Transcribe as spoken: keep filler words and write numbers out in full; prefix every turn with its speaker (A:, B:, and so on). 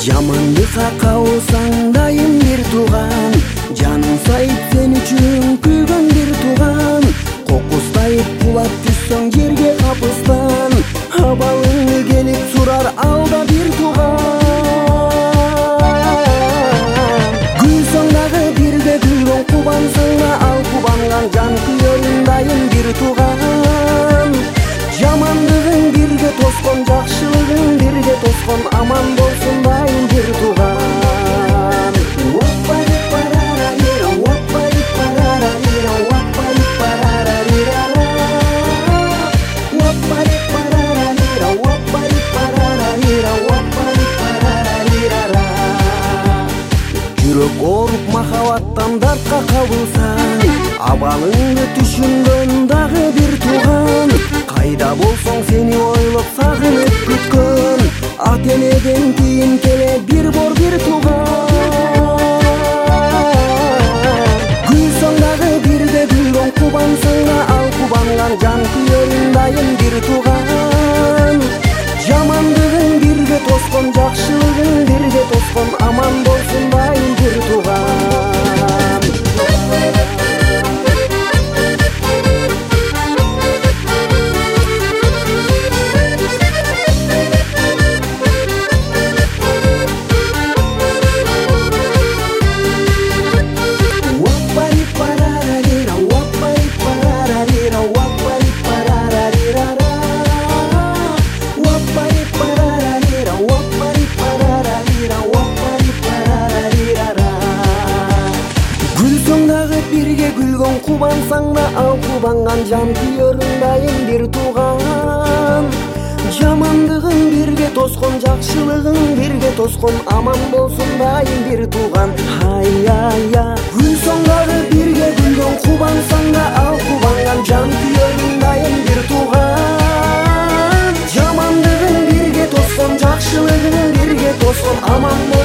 A: Жамандыкка кабылсаң дайым бир тууган, жаның сайып сен үчүн күйгөн бир тууган. Кокустайып кулап түссөң жерге капыстан, абалыңы келип сурар алда бир тууган. Күлсөң дагы бирге күлгөн, кубансаң да ал кубанган, жан күйөрүң дайым бир тууган. Жамандыгың бирге тоскон, жакшылыгың бирге тоскон, аман болсун дайым бир тууган. Жүрөк ооруп махабаттан дартка кабылсаң, абалыңды түшүнгөн дагы бир тууган. Кайда болсоң сени ойлоп сагынып күткөн, ата энеден кийин келе бир бор бир тууган. Күлсөң дагы бирге күлгөн, кубансаң да ал кубанган, жан күйөрүң дайым бир тууган. Жамандыгың бирге тоскон, жакшылыгың бирге тоскон, аман болсун дайым бир тууган. Бирге күлгөн, кубансаң да ал кубанган, жан күйөрүң дайым бир тууган. Жамандыгың бирге тоскон, жакшылыгың бирге тоскон, аман болсун дайым бир тууган. Ай-ай-я, күлсөң дагы бирге күлгөн, кубансаң да ал кубанган, жан күйөрүң дайым бир тууган. Жамандыгың бирге тоскон, жакшылыгың бирге тоскон, аман